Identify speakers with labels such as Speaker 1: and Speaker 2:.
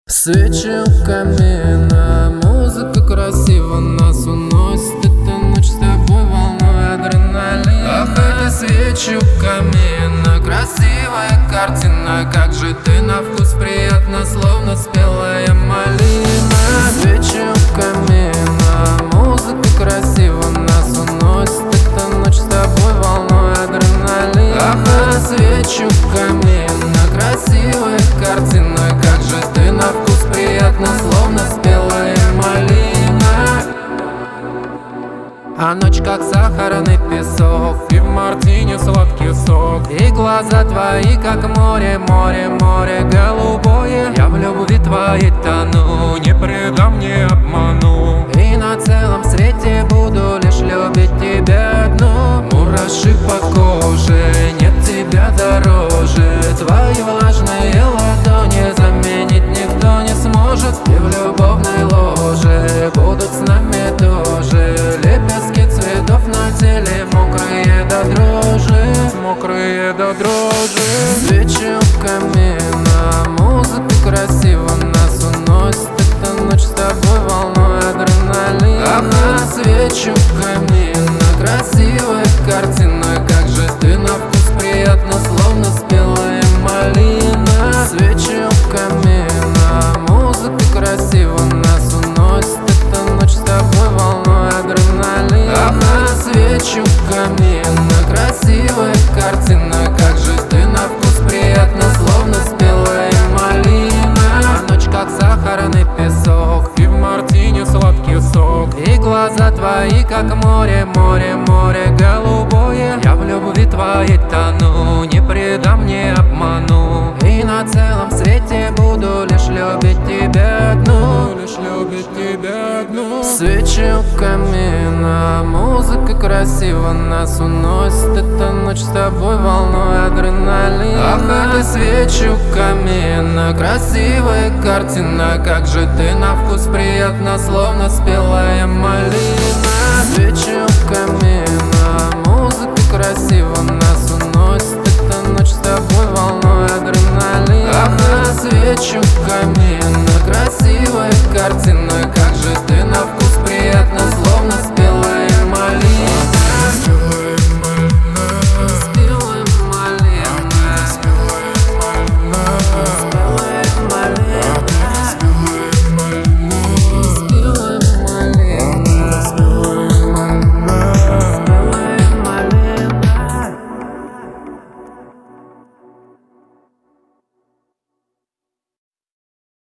Speaker 1: Свечи у камина, музыка красиво нас уносит. Эта ночь с тобой волной адреналин. Ах, эти свечи у камина, красивая картина. Как же ты на вкус приятно, словно спелая малина. Свечи у камина, музыка красиво нас уносит. Эта ночь с тобой волной адреналин. Ах, эти свечи у камина, красивая картина. Как же ты на вкус приятно, словно спелая малина. А ночь как сахарный песок, и в мартине сладкий сок. И глаза твои как море, море, море голубое. Я в любви твоей тону, не предам, не обману. И на целом свете буду лишь любить тебя одну. Мураши по коже, нет тебя дороже. Твои влажные ладони заменить никто не сможет. И в любовной ложе будут с нами тоже. Лепестки цветов на теле, мокрые до дрожи, мокрые до дрожи. Свечи у камина, музыка красиво нас уносит. Эта ночь с тобой волной адреналин. Ага, свечи у камина, красивая картина. Как же ты на вкус приятно, словно спелая малина. Свечи у камина, музыка красиво нас уносит. Эта ночь с тобой волной адреналин. Ага, свечи у камина, красивая картина. Как же ты на вкус приятно, словно спелая малина. А ночь как сахарный песок, и в мартине сладкий сок. И глаза твои как море, море, море голубое. Я в любви твоей тону, не предам, не обману. И на целом свете буду лишь любить тебя одну, лишь любить тебя одну. Свечи у камина, музыка красиво нас уносит. Эта ночь с тобой волной адреналин. Ах, эти свечи у камина, красивая картина. Как же ты на вкус приятно, словно спелая малина. Свечи у камина, музыка красиво нас уносит. Эта ночь с тобой волной адреналин. Ага, свечи у камина, красивая картина.